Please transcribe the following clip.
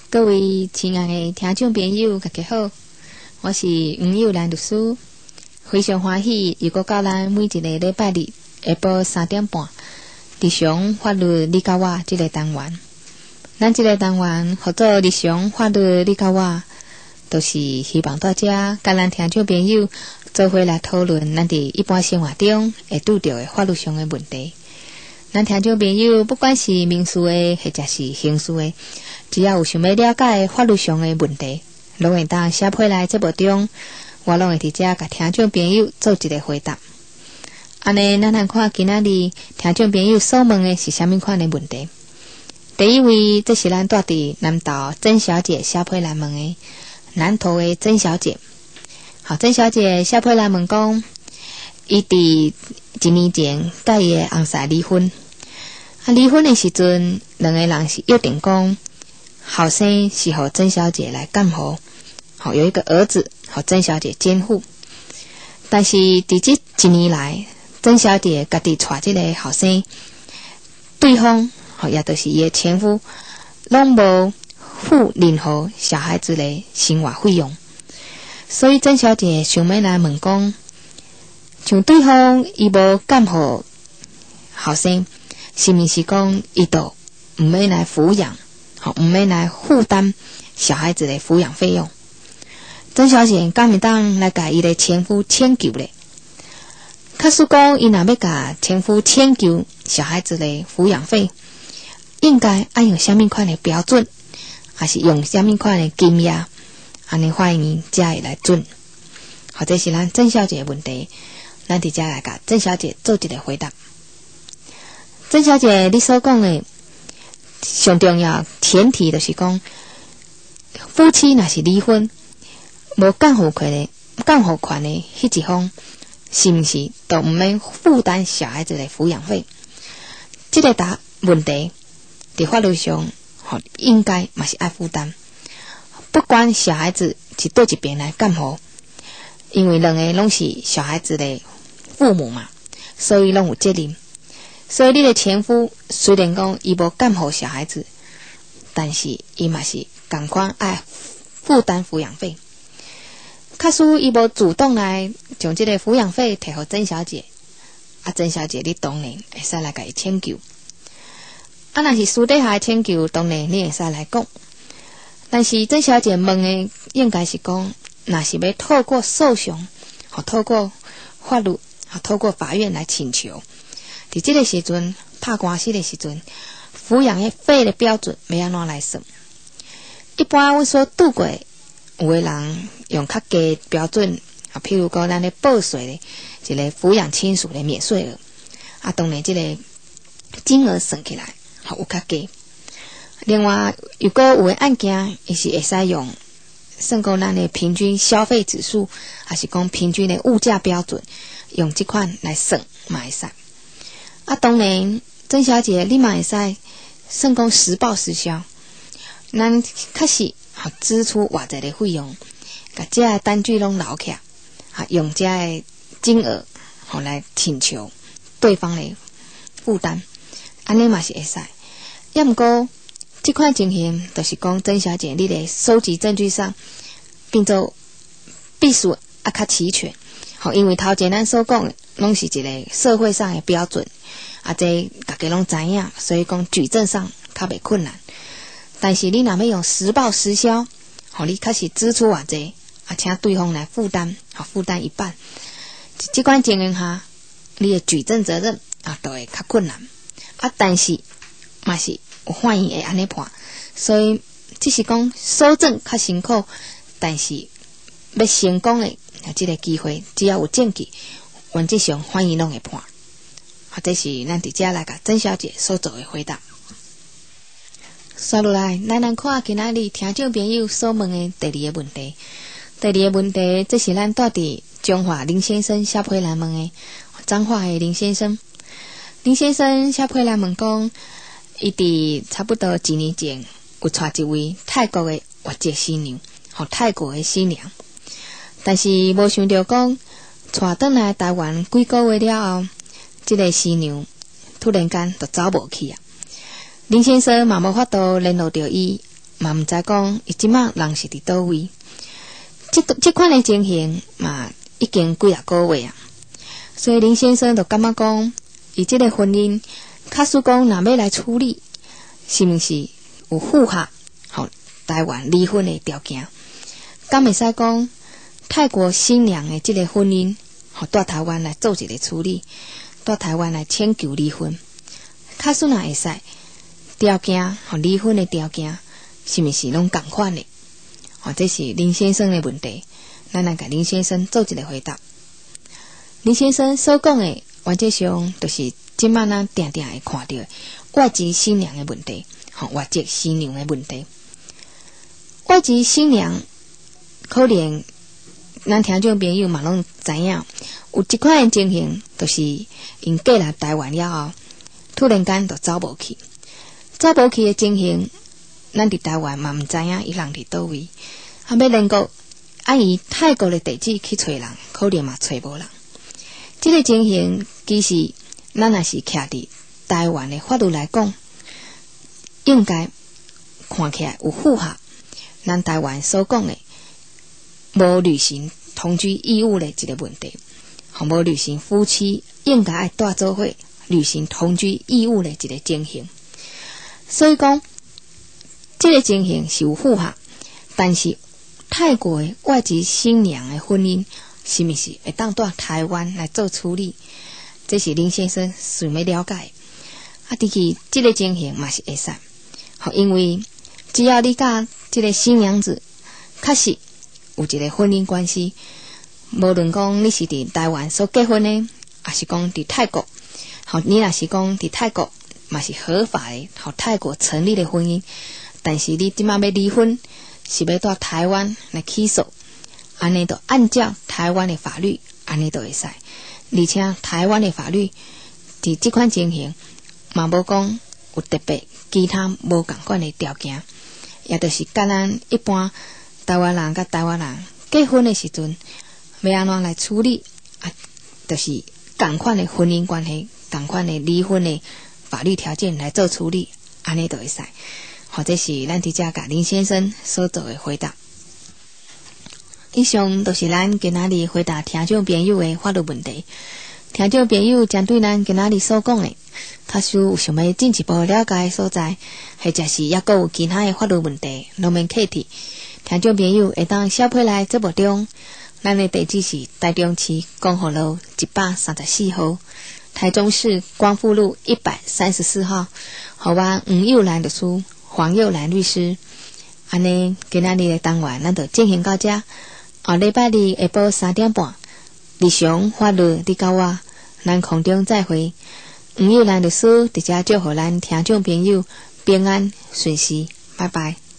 各位亲爱的听众朋友，大家好，我是黄友兰律师，非常欢喜又搁到咱每一个礼拜日下晡3点半，日常法律你甲我这个单元。咱这个单元合作日常法律你甲我，都是希望大家甲咱听众朋友做伙来讨论咱伫一般生活中会拄到的法律上的问题。咱听众朋友不管是民事的或者是刑事的，只要有想要了解法律上的问题，拢会当写批来节目中，我拢会伫遮甲听众朋友做一个回答。安尼，咱来看今仔日听众朋友所问的是啥物款的问题。第一位，这是咱住伫南投曾小姐写批来问的，南投的曾小姐。好，曾小姐写批来问讲，伊伫1年前甲伊的翁婿离婚。离婚的时阵，两个人是约定讲，后生是和曾小姐来监护，好有一个儿子和曾小姐监护。但是伫这1年来，曾小姐家己带这个后生，对方也就是伊的前夫，拢无付任何小孩子的生活费用。所以曾小姐想要来问讲，像对方伊无监护后生，是毋是讲伊都毋免来抚养，毋免来负担小孩子的抚养费用？曾小姐敢会当来甲伊的前夫请求咧？假使讲伊若要甲前夫请求小孩子的抚养费，应该按用啥物款的标准，还是用啥物款的金额？安尼欢迎才会来准。好，这是咱曾小姐的问题，咱伫遮来甲曾小姐做一个回答。曾小姐，你所讲的上重要前提就是讲，夫妻若是离婚，无监护权的迄一方，是毋是都毋免负担小孩子的抚养费？这个问题伫法律上，应该嘛是爱负担。不管小孩子是对一边来监护，因为两个拢是小孩子的父母嘛，所以拢有责任。所以你的前夫虽然讲伊无监护小孩子，但是伊嘛是同款爱负担抚养费。假使伊无主动来将这个抚养费摕互曾小姐，曾小姐你当然会使来甲伊请求。若是私底下的请求，当然你会使来讲。但是曾小姐问的应该是讲，若是要透过诉讼，透过法律，透过法院来请求。伫这个时阵，拍官司的时阵，抚养费的标准要安怎来算？一般阮所拄过，有的人用较低的标准，譬如讲咱咧报税的一个抚养亲属的免税额，当然这个金额算起来有较低。另外，如果有的案件，伊是会使用算讲咱的平均消费指数，还是讲平均的物价标准，用这款来算嘛会使。当然，曾小姐你嘛会使算讲实报实销，咱确实支出偌济的费用，甲这个单据拢留起来，用这个金额来请求对方的负担，安尼嘛是会使。要毋过这款情形，就是讲曾小姐你的收集证据上，并做必须较齐全。因为头前咱所讲的，拢是一个社会上的标准，这大家拢知影，所以讲举证上较袂困难。但是你若要用实报实销，你确实支出偌济，请对方来负担一半，这款情形下，你的举证责任都会较困难。但是嘛是有法院会安尼判，所以只是讲搜证较辛苦，但是要成功的这个机会，只要有证据，原则上法院拢会判。这是咱伫遮来甲曾小姐所做的回答。接落来，咱来看今仔日听众朋友所问的第二个问题。第二个问题，这是咱住伫中华林先生写批来问的，彰化的林先生。林先生写批来问讲，伊伫差不多1年前有带一位泰国的越籍新娘，泰国的新娘，但是无想到讲带转来台湾几个月了后，这个新娘突然间就走无去啊。林先生嘛无法度联络到伊， 嘛毋知讲伊即马人是伫倒位。即款的情形嘛已经几啊个月啊，所以林先生就感觉讲，伊即个婚姻，假使讲若要来处理，是毋是有符合台湾离婚的条件？敢会使讲泰国新娘的即个婚姻，带台湾来做一个处理，带台湾来请求离婚？假使若会使，条件离婚的条件，是毋是拢共款的？这是林先生的问题，咱来甲林先生做一个回答。林先生所讲的原则上，就是即摆咱定定会看到外籍新娘的问题，外籍新娘的问题。外籍新娘可能咱听众朋友嘛拢知影，有一款的情形，就是因嫁来台湾了后，突然间就走无去的情形，咱伫台湾嘛毋知影伊人伫倒位，要联络按伊泰国的地址去找人，可能嘛找无人。这个情形其实咱也是徛伫台湾的法律来讲，应该看起来有符合咱台湾所讲的无履行同居义务的一个问题，无履行夫妻应该爱带做伙履行同居义务的一个情形。所以讲这个情形是有符合，但是泰国的外籍新娘的婚姻是毋是会当带台湾来做处理？这是林先生想要了解的。伫去这个情形嘛是会使，因为只要你甲这个新娘子确实有一个婚姻关系，无论讲你是伫台湾所结婚的，还是讲伫泰国，你若是讲伫泰国嘛是合法的，泰国成立的婚姻，但是你即马要离婚，是要到台湾来起诉，安尼就按照台湾的法律，安尼就会使。而且台湾的法律伫即款情形嘛无讲有特别其他无共款的条件，也就是甲咱一般台湾人甲台湾人结婚的时阵，要安怎来处理就是共款的婚姻关系，共款的离婚的法律条件来做处理，安尼就会使。或者是咱伫遮甲林先生所做的回答。以上都是咱今仔日回答听众朋友的法律问题。听众朋友针对咱今仔日所讲的，假使有想要进一步了解的所在，或者是抑阁有其他的法律问题，拢免客气。听众朋友会当小批来节目中，咱的地址是台中市光复路134号，台中市光复路134号，和我黄幼兰律师、黄幼兰律师。安尼今仔日的单元咱就进行到这。下礼拜日下晡3点半，日常法律你甲我，咱空中再会。黄幼兰律师伫遮祝福咱听众朋友平安顺遂，拜拜。